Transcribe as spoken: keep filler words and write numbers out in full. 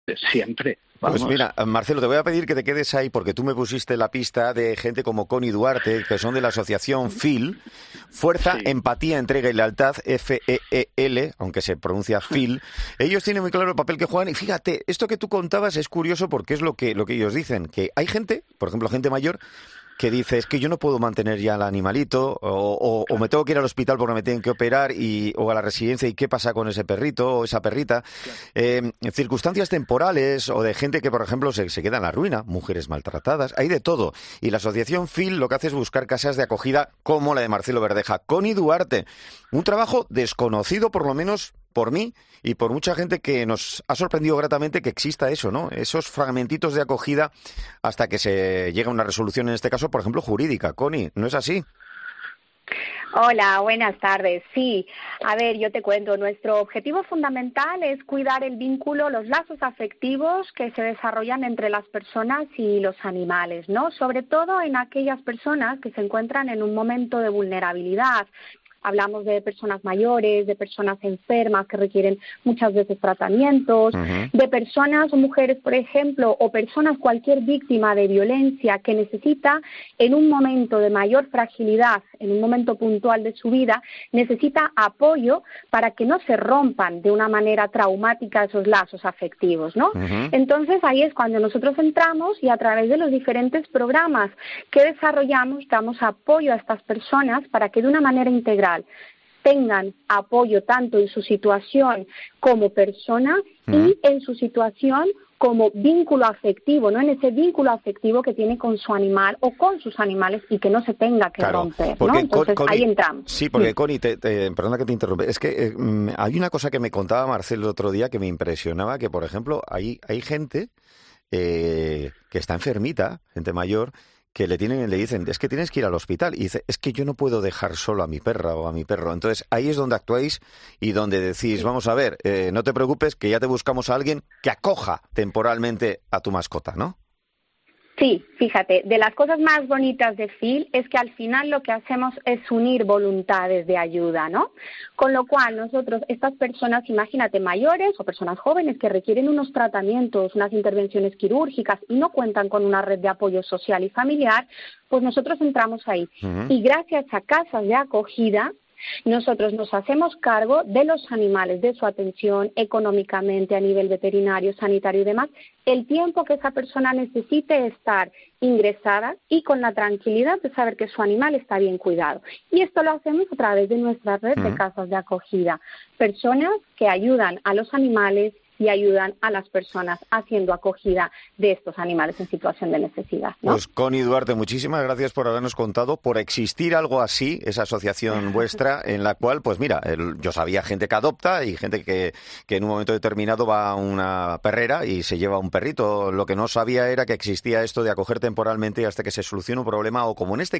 siempre. Vamos. Pues mira, Marcelo, te voy a pedir que te quedes ahí porque tú me pusiste la pista de gente como Connie Duarte, que son de la asociación F I L, Fuerza, sí. Empatía, Entrega y Lealtad, F E E L, aunque se pronuncia F I L. Ellos tienen muy claro el papel que juegan y fíjate, esto que tú contabas es curioso porque es lo que, lo que ellos dicen, que hay gente, por ejemplo, gente mayor, que dice, es que yo no puedo mantener ya al animalito, o, o, o me tengo que ir al hospital porque me tienen que operar, y, o a la residencia, y qué pasa con ese perrito o esa perrita. Claro. Eh, circunstancias temporales, o de gente que, por ejemplo, se, se queda en la ruina, mujeres maltratadas, hay de todo. Y la asociación F I L lo que hace es buscar casas de acogida como la de Marcelo Verdeja. Connie Duarte, un trabajo desconocido, por lo menos por mí y por mucha gente, que nos ha sorprendido gratamente que exista eso, ¿no? Esos fragmentitos de acogida hasta que se llega a una resolución, en este caso, por ejemplo, jurídica. Connie, ¿no es así? Hola, buenas tardes. Sí, a ver, yo te cuento, nuestro objetivo fundamental es cuidar el vínculo, los lazos afectivos que se desarrollan entre las personas y los animales, ¿no? Sobre todo en aquellas personas que se encuentran en un momento de vulnerabilidad. Hablamos de personas mayores, de personas enfermas que requieren muchas veces tratamientos, uh-huh. de personas o mujeres, por ejemplo, o personas, cualquier víctima de violencia que necesita, en un momento de mayor fragilidad, en un momento puntual de su vida, necesita apoyo para que no se rompan de una manera traumática esos lazos afectivos, ¿no? Uh-huh. Entonces, ahí es cuando nosotros entramos y a través de los diferentes programas que desarrollamos, damos apoyo a estas personas para que de una manera integral tengan apoyo tanto en su situación como persona uh-huh. y en su situación como vínculo afectivo, ¿no? En ese vínculo afectivo que tiene con su animal o con sus animales y que no se tenga que claro, romper, ¿no? Entonces, Connie, ahí entramos. Sí, porque sí. Connie, te, te, perdona que te interrumpa, es que eh, hay una cosa que me contaba Marcelo el otro día que me impresionaba, que, por ejemplo, hay, hay gente eh, que está enfermita, gente mayor, que le tienen le dicen, es que tienes que ir al hospital, y dice, es que yo no puedo dejar solo a mi perra o a mi perro. Entonces ahí es donde actuáis y donde decís, vamos a ver, eh, no te preocupes, que ya te buscamos a alguien que acoja temporalmente a tu mascota, ¿no? Sí, fíjate, de las cosas más bonitas de F I L es que al final lo que hacemos es unir voluntades de ayuda, ¿no? Con lo cual nosotros, estas personas, imagínate, mayores o personas jóvenes que requieren unos tratamientos, unas intervenciones quirúrgicas y no cuentan con una red de apoyo social y familiar, pues nosotros entramos ahí. Uh-huh. Y gracias a casas de acogida, nosotros nos hacemos cargo de los animales, de su atención económicamente a nivel veterinario, sanitario y demás, el tiempo que esa persona necesite estar ingresada y con la tranquilidad de saber que su animal está bien cuidado. Y esto lo hacemos a través de nuestra red uh-huh. de casas de acogida. Personas que ayudan a los animales y ayudan a las personas haciendo acogida de estos animales en situación de necesidad, ¿no? Pues Connie Duarte, muchísimas gracias por habernos contado, por existir algo así, esa asociación vuestra, en la cual, pues mira, el, yo sabía gente que adopta y gente que, que en un momento determinado va a una perrera y se lleva un perrito. Lo que no sabía era que existía esto de acoger temporalmente hasta que se solucione un problema, o como en este